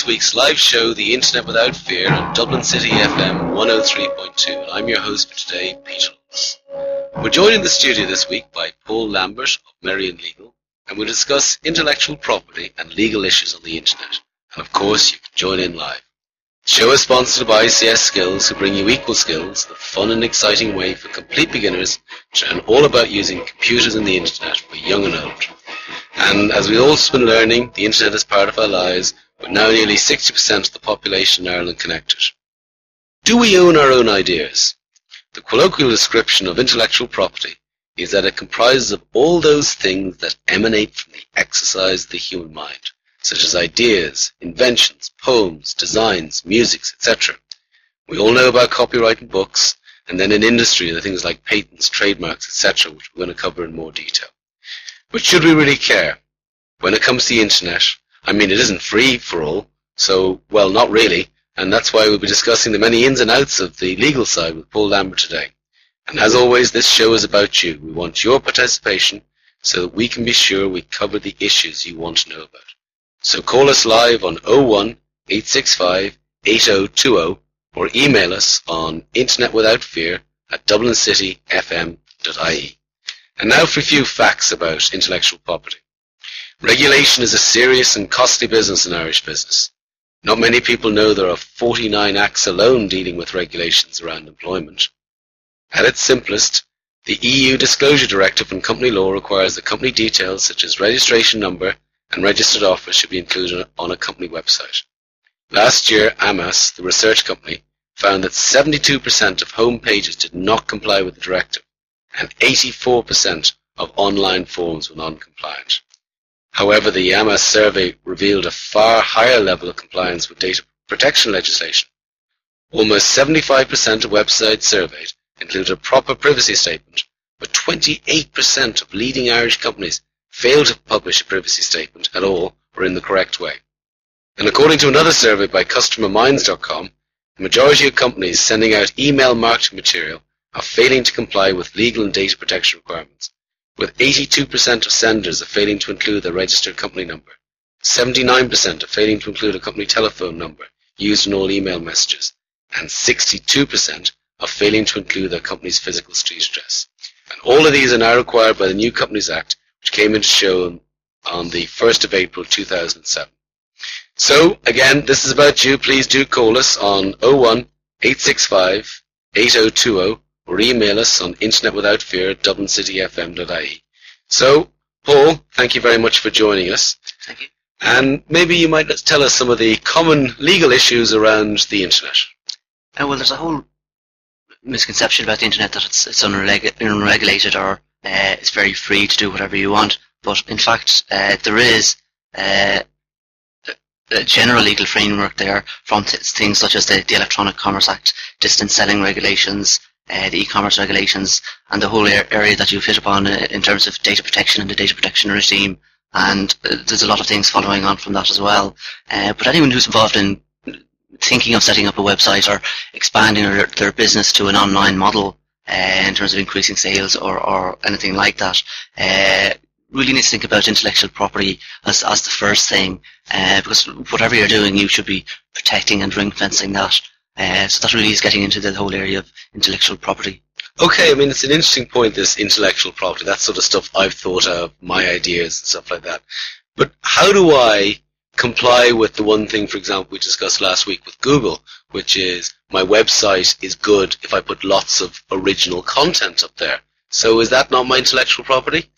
week's live show, The Internet Without Fear, on Dublin City FM 103.2, and I'm your host for today, Peter Lewis. We're joined in the studio this week by Paul Lambert of Merrion Legal, and we'll discuss intellectual property and legal issues on the Internet. And of course, you can join in live. The show is sponsored by ICS Skills, who bring you equal skills, the fun and exciting way for complete beginners to learn all about using computers and the Internet for young and old. And as we've also been learning, the Internet is part of our lives, with now nearly 60% of the population in Ireland connected. Do we own our own ideas? The colloquial description of intellectual property is that it comprises of all those things that emanate from the exercise of the human mind, such as ideas, inventions, poems, designs, musics, etc. We all know about copyright in books, and then in industry, the things like patents, trademarks, etc., which we're going to cover in more detail. But should we really care? When it comes to the Internet, I mean, it isn't free for all, so, well, not really, and that's why we'll be discussing the many ins and outs of the legal side with Paul Lambert today. And as always, this show is about you. We want your participation so that we can be sure we cover the issues you want to know about. So call us live on 01 865 8020 or email us on internetwithoutfear@dublincityfm.ie. And now for a few facts about intellectual property. Regulation is a serious and costly business in Irish business. Not many people know there are 49 acts alone dealing with regulations around employment. At its simplest, the EU Disclosure Directive on company law requires that company details such as registration number and registered office should be included on a company website. Last year, AMAS, the research company, found that 72% of home pages did not comply with the directive, and 84% of online forms were non-compliant. However, the AMAS survey revealed a far higher level of compliance with data protection legislation. Almost 75% of websites surveyed included a proper privacy statement, but 28% of leading Irish companies failed to publish a privacy statement at all or in the correct way. And according to another survey by CustomerMinds.com, the majority of companies sending out email marketing material are failing to comply with legal and data protection requirements, with 82% of senders are failing to include their registered company number, 79% are failing to include a company telephone number used in all email messages, and 62% are failing to include their company's physical street address. And all of these are now required by the new Companies Act, which came into show on the 1st of April 2007. So, again, this is about you. Please do call us on 01 865 8020 or email us on internetwithoutfear@dublincityfm.ie. So, Paul, thank you very much for joining us. Thank you. And maybe you might tell us some of the common legal issues around the Internet. Well, there's a whole misconception about the Internet that it's unregulated or it's very free to do whatever you want. But in fact, there is a general legal framework there from things such as the Electronic Commerce Act, distance selling regulations, the e-commerce regulations, and the whole area that you've hit upon in terms of data protection and the data protection regime. And there's a lot of things following on from that as well. But anyone who's involved in thinking of setting up a website or expanding their business to an online model in terms of increasing sales or anything like that, really needs to think about intellectual property as the first thing, because whatever you're doing, you should be protecting and ring-fencing that. So that really is getting into the whole area of intellectual property. Okay, I mean, it's an interesting point, this intellectual property, that sort of stuff I've thought of, my ideas and stuff like that. But how do I comply with the one thing, for example, we discussed last week with Google, which is my website is good if I put lots of original content up there. So is that not my intellectual property?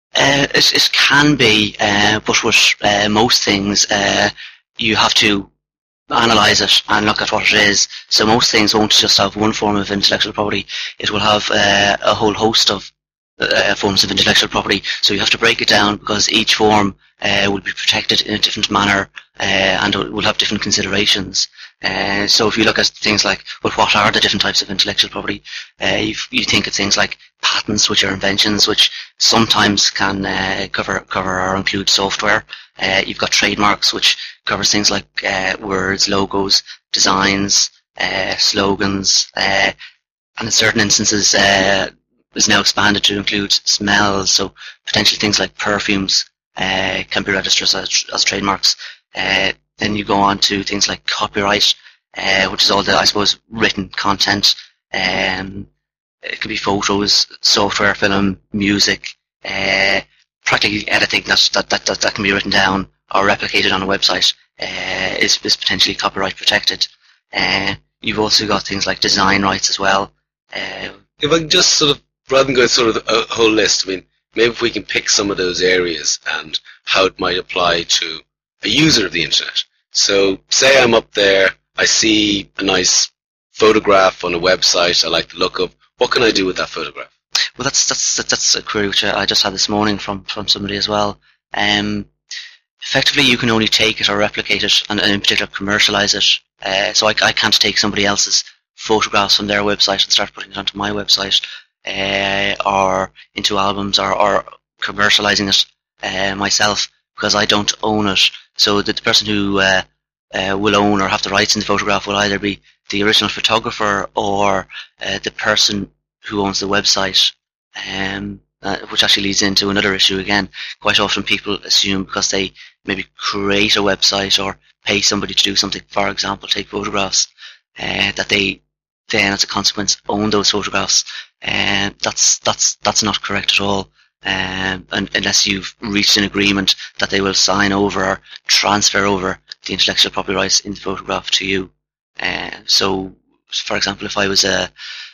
It can be, but with most things, you have to analyze it and look at what it is. So most things won't just have one form of intellectual property. It will have a whole host of forms of intellectual property. So you have to break it down because each form will be protected in a different manner and will have different considerations. So if you look at things like, well, what are the different types of intellectual property? You think of things like patents, which are inventions, which sometimes can cover or include software. You've got trademarks, which covers things like words, logos, designs, slogans, and in certain instances is now expanded to include smells. So potentially things like perfumes can be registered as trademarks. Then you go on to things like copyright, which is all the, I suppose, written content. It could be photos, software, film, music, practically anything that can be written down or replicated on a website is potentially copyright protected. You've also got things like design rights as well. If I can just sort of, rather than go sort of a whole list, I mean, maybe if we can pick some of those areas and how it might apply to a user of the internet. So say I'm up there, I see a nice photograph on a website I like the look of. What can I do with that photograph? Well, that's a query which I just had this morning from somebody as well. Effectively, you can only take it or replicate it, and in particular commercialize it. So I can't take somebody else's photographs from their website and start putting it onto my website, or into albums, or commercializing it myself, because I don't own it. So the person who will own or have the rights in the photograph will either be the original photographer or the person who owns the website, which actually leads into another issue again. Quite often people assume because they maybe create a website or pay somebody to do something, for example, take photographs, that they then, as a consequence, own those photographs. That's not correct at all. And unless you've reached an agreement that they will sign over or transfer over the intellectual property rights in the photograph to you. So, for example, if I was a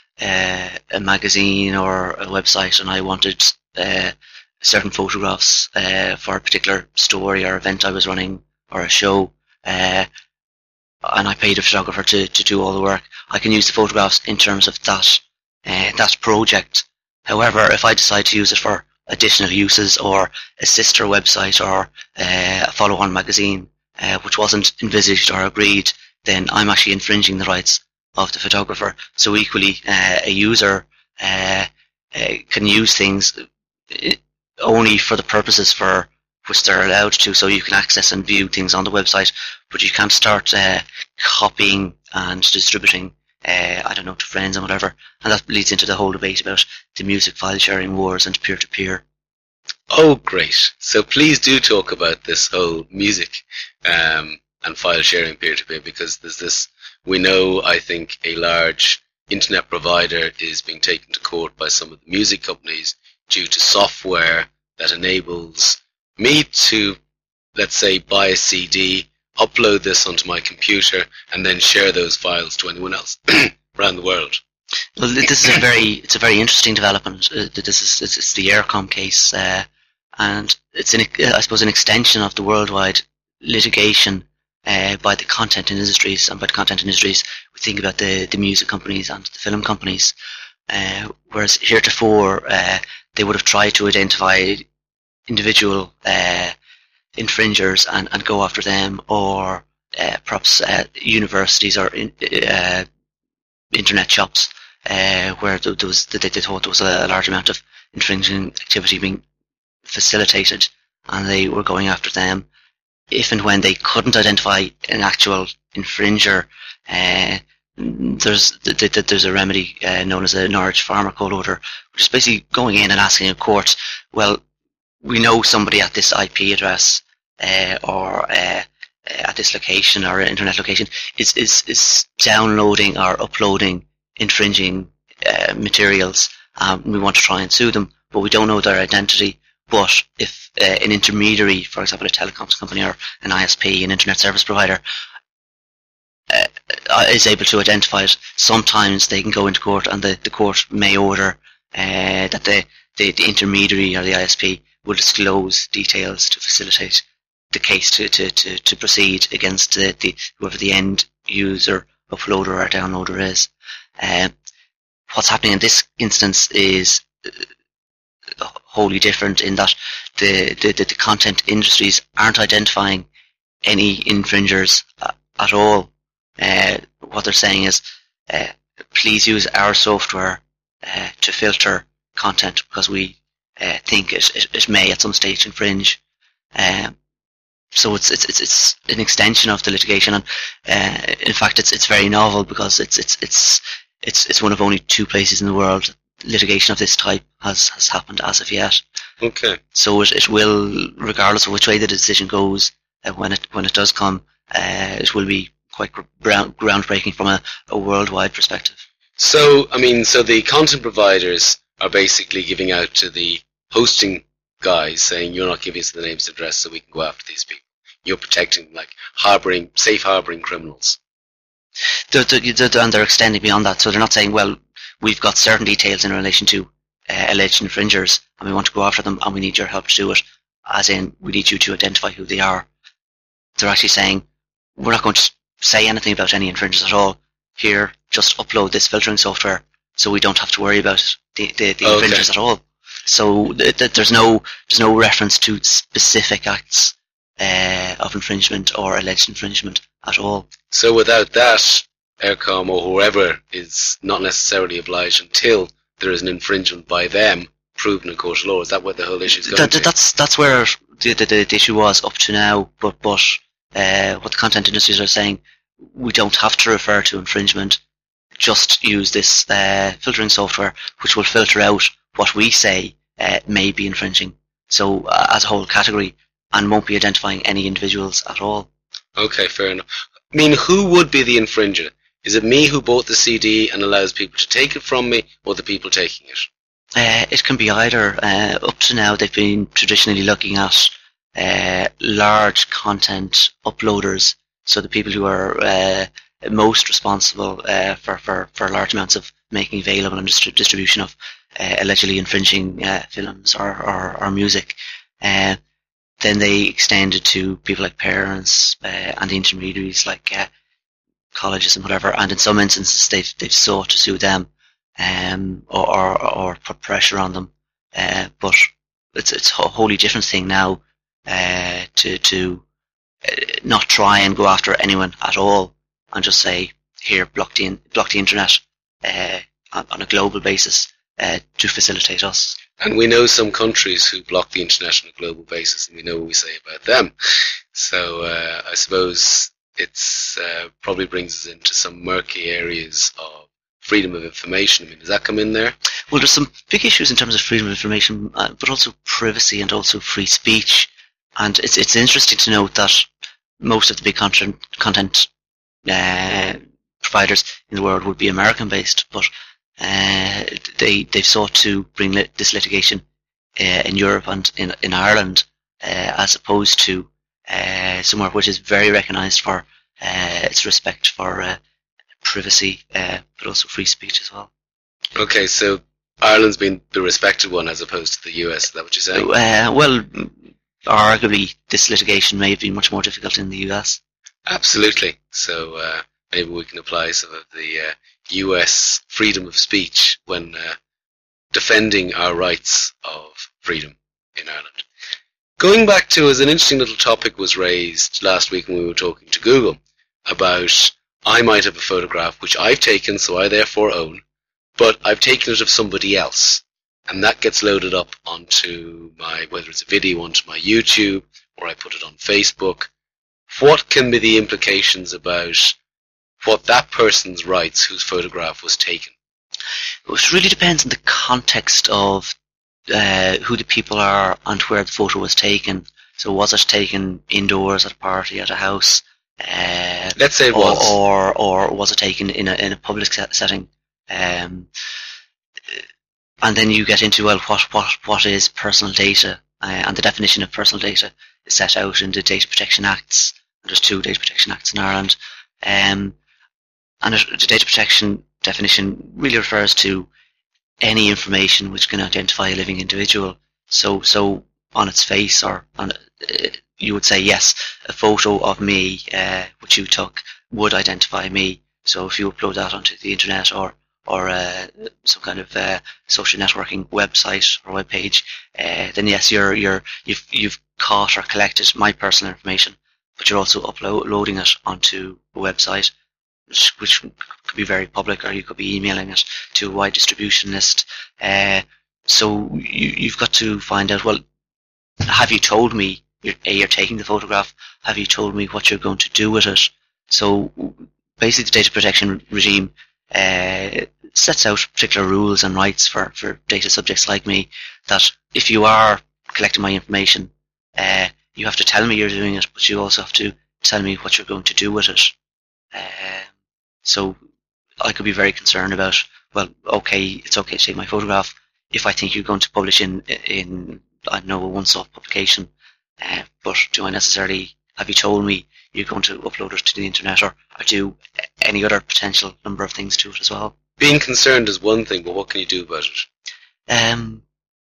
magazine or a website and I wanted certain photographs for a particular story or event I was running or a show, and I paid a photographer to do all the work, I can use the photographs in terms of that project. However, if I decide to use it for additional uses or a sister website or a follow-on magazine, which wasn't envisaged or agreed, then I'm actually infringing the rights of the photographer. So equally, a user can use things only for the purposes for which they're allowed to, so you can access and view things on the website, but you can't start copying and distributing, to friends and whatever. And that leads into the whole debate about the music file sharing wars and peer-to-peer. Oh, great. So please do talk about this whole music and file sharing peer-to-peer, because there's this, we know, I think, a large internet provider is being taken to court by some of the music companies due to software that enables me to, let's say, buy a CD, upload this onto my computer, and then share those files to anyone else around the world. Well, this is a very interesting development. It's the Eircom case, and it's I suppose an extension of the worldwide litigation by the content industries. And by the content industries, we think about the music companies and the film companies. Whereas heretofore, they would have tried to identify individual infringers and go after them, or perhaps universities or internet shops where they thought there was a large amount of infringing activity being facilitated, and they were going after them. If and when they couldn't identify an actual infringer, there's a remedy known as a Norwich Pharma Code Order, which is basically going in and asking a court, well, we know somebody at this IP address or at this location or internet location is downloading or uploading infringing materials. We want to try and sue them, but we don't know their identity. But if an intermediary, for example, a telecoms company or an ISP, an internet service provider, is able to identify it, sometimes they can go into court, and the court may order that the intermediary or the ISP will disclose details to facilitate the case to proceed against whoever the end user, uploader or downloader is. What's happening in this instance is wholly different, in that the content industries aren't identifying any infringers at all. What they're saying is, please use our software to filter content because we think it may at some stage infringe. So it's an extension of the litigation, and in fact it's very novel, because it's one of only 2 places in the world litigation of this type has happened as of yet. Okay. So it will, regardless of which way the decision goes, when it does come, it will be quite groundbreaking from a worldwide perspective. So, so the content providers are basically giving out to the hosting guys saying, you're not giving us the names and address so we can go after these people. You're protecting, like, safe harboring criminals. And they're extending beyond that. So they're not saying, well, we've got certain details in relation to alleged infringers and we want to go after them and we need your help to do it. As in, we need you to identify who they are. They're actually saying, we're not going to say anything about any infringers at all. Here, just upload this filtering software so we don't have to worry about the infringers at all. So there's no reference to specific acts of infringement or alleged infringement at all. So without that, Eircom or whoever is not necessarily obliged until there is an infringement by them proven in court of law. Is that what the whole issue is going to? That's where the issue was up to now. But what the content industries are saying, we don't have to refer to infringement. Just use this filtering software, which will filter out what we say may be infringing. So as a whole category, and won't be identifying any individuals at all. Okay, fair enough. Who would be the infringer? Is it me who bought the CD and allows people to take it from me, or the people taking it? It can be either. Up to now, they've been traditionally looking at large content uploaders, so the people who are most responsible for large amounts of making available and distribution of allegedly infringing films or music. Then they extended to people like parents and the intermediaries like colleges and whatever. And in some instances, they've sought to sue them or put pressure on them. But it's a wholly different thing now to not try and go after anyone at all and just say, here, block the internet on a global basis to facilitate us. And we know some countries who block the internet on a global basis, and we know what we say about them. So I suppose it's probably brings us into some murky areas of freedom of information. Does that come in there? Well, there's some big issues in terms of freedom of information, but also privacy and also free speech. And it's interesting to note that most of the big content providers in the world would be American-based, but they've sought to bring this litigation in Europe and in Ireland, as opposed to somewhere which is very recognised for its respect for privacy, but also free speech as well. Okay, so Ireland's been the respected one as opposed to the US. Is that what you're saying? Well, arguably this litigation may have been much more difficult in the US. Absolutely. So maybe we can apply some of the US freedom of speech when defending our rights of freedom in Ireland. Going back to, as an interesting little topic was raised last week when we were talking to Google about, I might have a photograph which I've taken, so I therefore own, but I've taken it of somebody else, and that gets loaded up onto whether it's a video, onto my YouTube, or I put it on Facebook. What can be the implications about what that person's rights whose photograph was taken? It really depends on the context of who the people are and where the photo was taken. So was it taken indoors at a party, at a house? Let's say it was. Or was it taken in a public setting? And then you get into, well, what is personal data? And the definition of personal data is set out in the Data Protection Acts. There's 2 Data Protection Acts in Ireland. And the data protection definition really refers to any information which can identify a living individual. So on its face, or you would say, yes, a photo of me which you took would identify me. So if you upload that onto the internet or some kind of social networking website or web page, then yes, you've caught or collected my personal information, but you're also uploading it onto a website, which could be very public, or you could be emailing it to a wide distribution list. So you've got to find out, well, have you told me you're taking the photograph? Have you told me what you're going to do with it? So basically the data protection regime sets out particular rules and rights for data subjects like me, that if you are collecting my information, you have to tell me you're doing it, but you also have to tell me what you're going to do with it. So I could be very concerned about, well, okay, it's okay to take my photograph if I think you're going to publish in I don't know, a one-stop publication, but do I necessarily, have you told me you're going to upload it to the internet, or do any other potential number of things to it as well? Being concerned is one thing, but what can you do about it?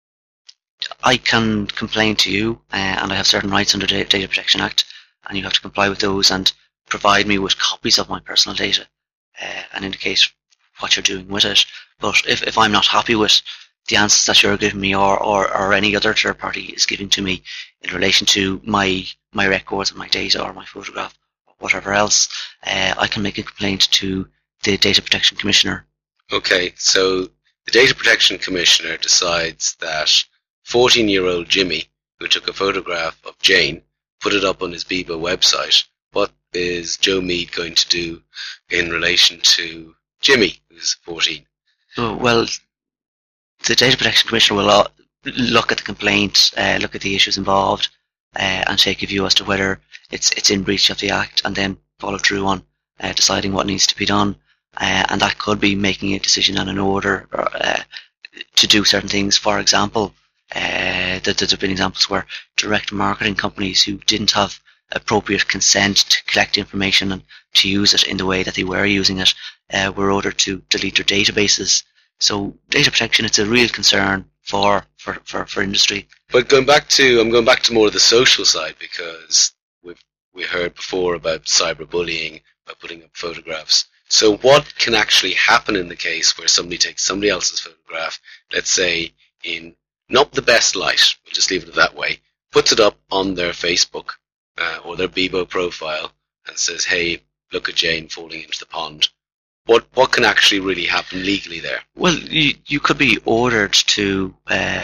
I can complain to you, and I have certain rights under the Data Protection Act, and you have to comply with those and provide me with copies of my personal data and indicate what you're doing with it. But if I'm not happy with the answers that you're giving me, or any other third party is giving to me in relation to my records and my data or my photograph or whatever else, I can make a complaint to the Data Protection Commissioner. Okay, so the Data Protection Commissioner decides that 14-year-old Jimmy, who took a photograph of Jane, put it up on his Bebo website. What is Joe Mead going to do in relation to Jimmy, who's 14? Well, the Data Protection Commissioner will look at the complaint, look at the issues involved, and take a view as to whether it's in breach of the Act, and then follow through on deciding what needs to be done. And that could be making a decision on an order to do certain things. For example, there have been examples where direct marketing companies who didn't have appropriate consent to collect information and to use it in the way that they were using it were ordered to delete their databases. So data protection, it's a real concern for industry. But I'm going back to more of the social side, because we heard before about cyberbullying, by putting up photographs. So what can actually happen in the case where somebody takes somebody else's photograph, let's say in not the best light, we'll just leave it that way, puts it up on their Facebook or their Bebo profile and says, hey, look at Jane falling into the pond. What can actually really happen legally there? Well, you could be ordered to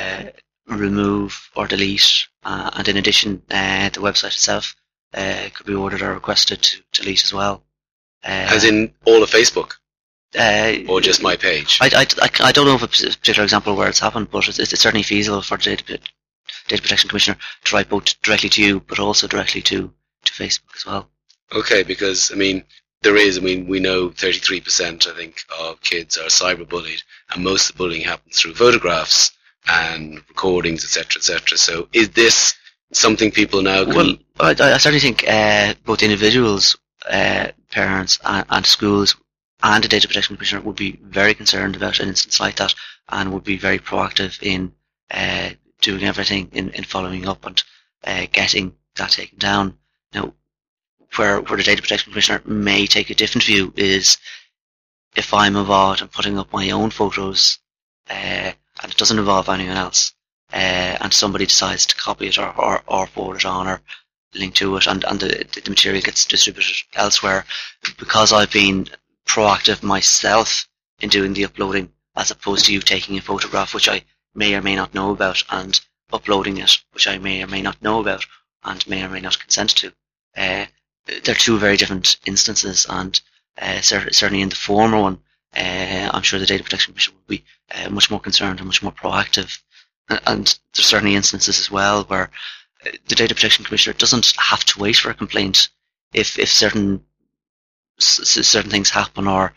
remove or delete, and in addition, the website itself could be ordered or requested to delete as well. As in all of Facebook? Or just my page? I don't know of a particular example where it's happened, but it's certainly feasible for the Data Protection Commissioner to write both directly to you, but also directly to Facebook as well. Okay, because, we know 33%, I think, of kids are cyberbullied, and most of the bullying happens through photographs and recordings, etc., etc. So is this something people now can... Well, I certainly think both individuals, parents and schools and the Data Protection Commissioner would be very concerned about an instance like that, and would be very proactive in doing everything in following up and getting that taken down. Now, where the Data Protection Commissioner may take a different view is if I'm involved in putting up my own photos and it doesn't involve anyone else, and somebody decides to copy it or forward it on or link to it, and the material gets distributed elsewhere, because I've been proactive myself in doing the uploading, as opposed to you taking a photograph which I may or may not know about and uploading it, which I may or may not know about and may or may not consent to. They're two very different instances, and certainly in the former one, I'm sure the Data Protection Commission will be much more concerned and much more proactive. And there's certainly instances as well where the Data Protection Commissioner doesn't have to wait for a complaint if certain things happen or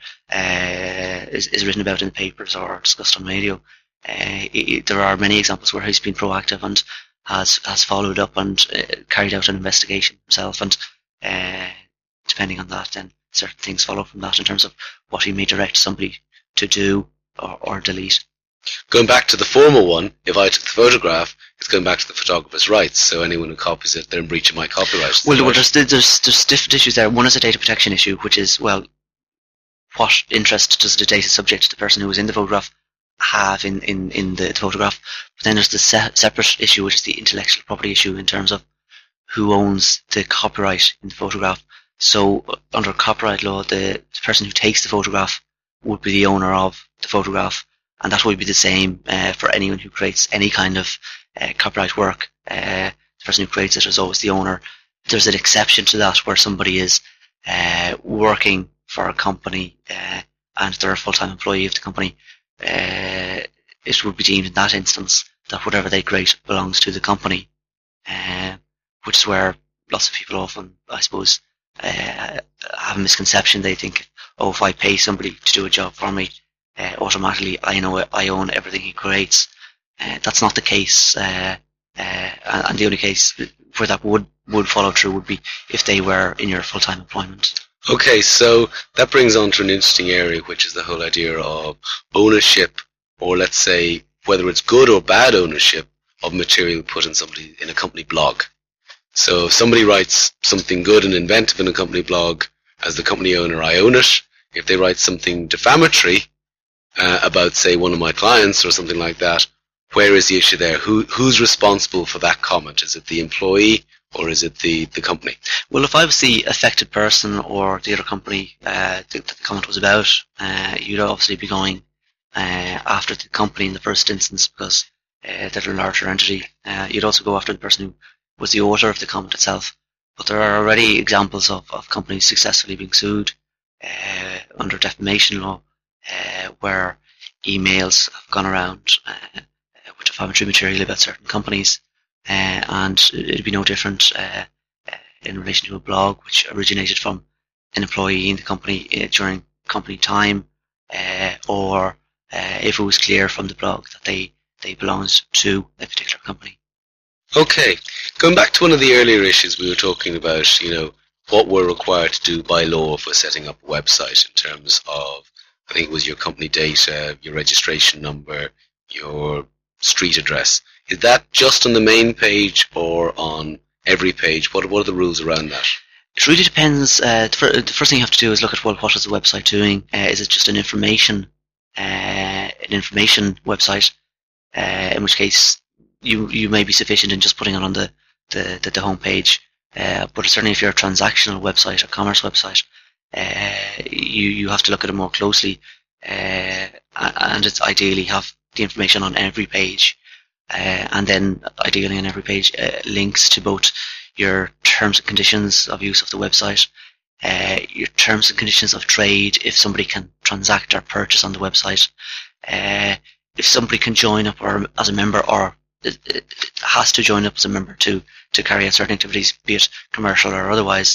is written about in the papers or discussed on radio. There are many examples where he's been proactive and has followed up and carried out an investigation himself, and depending on that, then certain things follow from that in terms of what he may direct somebody to do or delete. Going back to the former one, if I took the photograph, it's going back to the photographer's rights. So anyone who copies it, they're in breach of my copyright. Well, there's different issues there. One is a data protection issue, which is, well, what interest does the data subject, the person who was in the photograph, have in the photograph? But then there's the separate issue, which is the intellectual property issue in terms of who owns the copyright in the photograph. So under copyright law, the person who takes the photograph would be the owner of the photograph, and that would be the same for anyone who creates any kind of copyright work. The person who creates it is always the owner. There's an exception to that where somebody is working for a company and they're a full-time employee of the company. It would be deemed in that instance that whatever they create belongs to the company, which is where lots of people often, I suppose, have a misconception. They think, oh, if I pay somebody to do a job for me, automatically I know I own everything he creates. That's not the case. And the only case where that would follow through would be if they were in your full-time employment. Okay, so that brings on to an interesting area, which is the whole idea of ownership, or let's say whether it's good or bad ownership of material put in a company blog. So if somebody writes something good and inventive in a company blog, as the company owner, I own it. If they write something defamatory about, say, one of my clients or something like that, where is the issue there? Who's responsible for that comment? Is it the employee or is it the company? Well, if I was the affected person or the other company that the comment was about, you'd obviously be going after the company in the first instance because they're a larger entity. You'd also go after the person who was the author of the comment itself. But there are already examples of companies successfully being sued under defamation law where emails have gone around with defamatory material about certain companies, and it'd be no different in relation to a blog which originated from an employee in the company during company time, or if it was clear from the blog that they belonged to a particular company. Okay, going back to one of the earlier issues we were talking about, what we're required to do by law for setting up a website in terms of, I think it was your company data, your registration number, your street address. Is that just on the main page or on every page? What are the rules around that? It really depends. The first thing you have to do is look at, well, what is the website doing? Is it just an information website? In which case, you may be sufficient in just putting it on the home page. But certainly if you're a transactional website, a commerce website, you have to look at it more closely, and it's ideally have the information on every page, and then ideally on every page links to both your terms and conditions of use of the website, your terms and conditions of trade, if somebody can transact or purchase on the website, if somebody can join up or as a member, or it has to join up as a member to carry out certain activities, be it commercial or otherwise,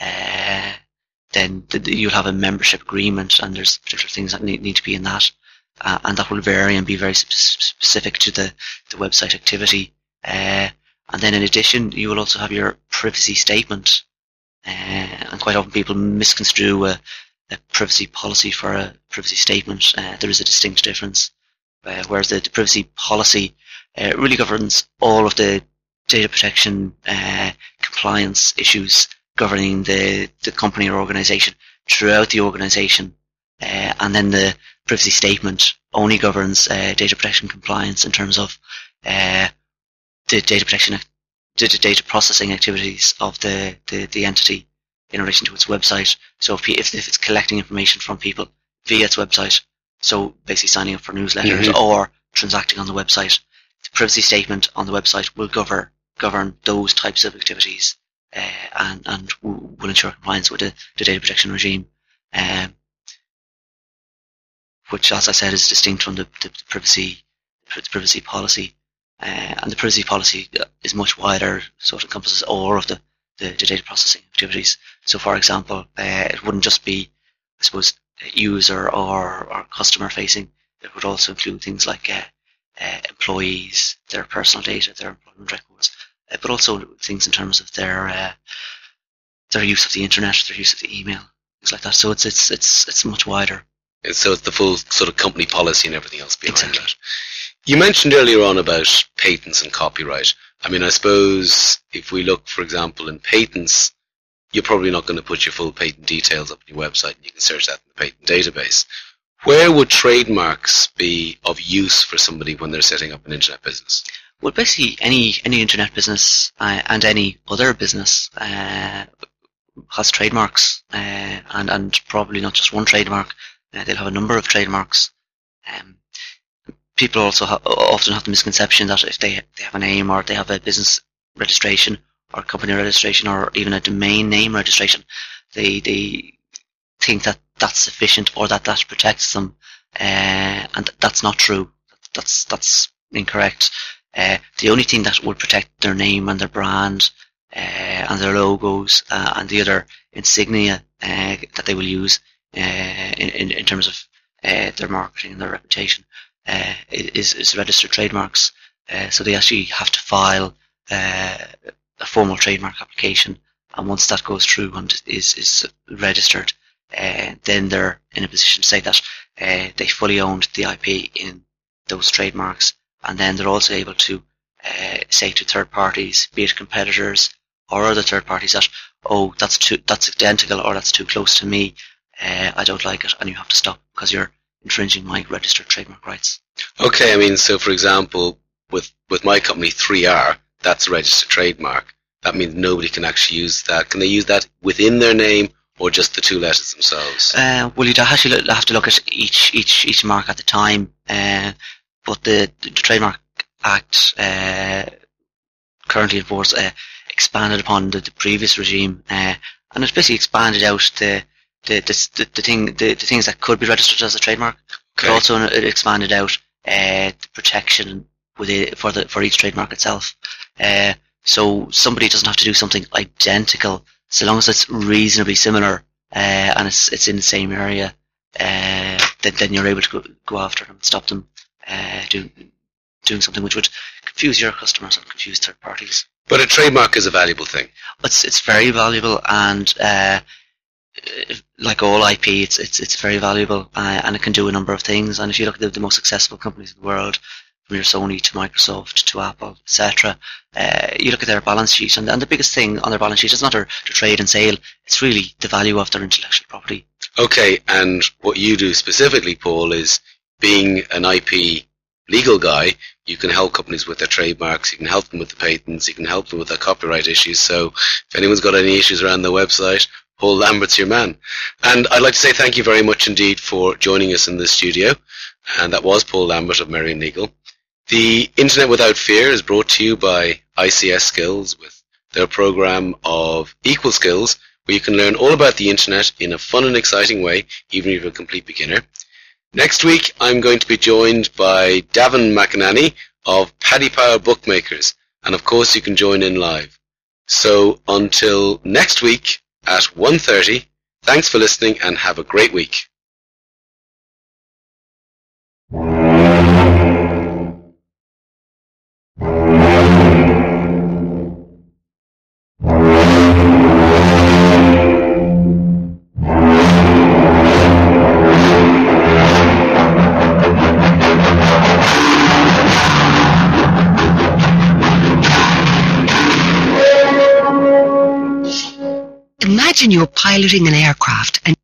then you'll have a membership agreement, and there's particular things that need to be in that, and that will vary and be very specific to the website activity. And then in addition, you will also have your privacy statement, and quite often people misconstrue a privacy policy for a privacy statement. There is a distinct difference, whereas the privacy policy really governs all of the data protection compliance issues governing the company or organization throughout the organization, and then the privacy statement only governs data protection compliance in terms of the data processing activities of the entity in relation to its website. So if it's collecting information from people via its website, so basically signing up for newsletters or transacting on the website, the privacy statement on the website will govern those types of activities, and will ensure compliance with the data protection regime, which, as I said, is distinct from the privacy policy. And the privacy policy is much wider, so it encompasses all of the data processing activities. So, for example, it wouldn't just be, I suppose, user or customer facing. It would also include things like employees, their personal data, their employment records, but also things in terms of their use of the internet, their use of the email, things like that. So it's much wider. And so it's the full sort of company policy and everything else behind that. You mentioned earlier on about patents and copyright. I mean, I suppose if we look, for example, in patents, you're probably not going to put your full patent details up on your website, and you can search that in the patent database. Where would trademarks be of use for somebody when they're setting up an internet business? Well, basically any internet business and any other business has trademarks, and probably not just one trademark. They'll have a number of trademarks. People also often have the misconception that if they have a name, or they have a business registration or a company registration or even a domain name registration, they think that that's sufficient or that protects them, and that's not true. That's incorrect. The only thing that would protect their name and their brand and their logos and the other insignia that they will use in terms of their marketing and their reputation is registered trademarks. So they actually have to file a formal trademark application, and once that goes through and is registered, then they're in a position to say that they fully owned the IP in those trademarks, and then they're also able to say to third parties, be it competitors or other third parties, that that's identical or that's too close to me, I don't like it, and you have to stop because you're infringing my registered trademark rights. Okay, I mean, so for example, with my company 3R, that's a registered trademark. That means nobody can actually use that. Can they use that within their name or just the two letters themselves? Well, you'd actually have to look at each mark at the time. But the Trademark Act currently in force expanded upon the previous regime, and it's basically expanded out the things that could be registered as a trademark. Okay. But also it expanded out the protection for each trademark itself. So somebody doesn't have to do something identical, so long as it's reasonably similar and it's in the same area. Then you're able to go after them, stop them doing something which would confuse your customers and confuse third parties. But a trademark is a valuable thing. It's very valuable, and like all IP, it's very valuable, and it can do a number of things. And if you look at the most successful companies in the world, from your Sony to Microsoft to Apple, etc., you look at their balance sheet, and the biggest thing on their balance sheet is not their trade and sale, it's really the value of their intellectual property. Okay, and what you do specifically, Paul, is being an IP legal guy, you can help companies with their trademarks, you can help them with the patents, you can help them with their copyright issues. So if anyone's got any issues around their website, Paul Lambert's your man. And I'd like to say thank you very much indeed for joining us in the studio. And that was Paul Lambert of Merrion Legal. The Internet Without Fear is brought to you by ICS Skills with their program of Equal Skills, where you can learn all about the Internet in a fun and exciting way, even if you're a complete beginner. Next week, I'm going to be joined by Davin McInerney of Paddy Power Bookmakers. And of course, you can join in live. So until next week at 1:30, thanks for listening and have a great week. Imagine you're piloting an aircraft and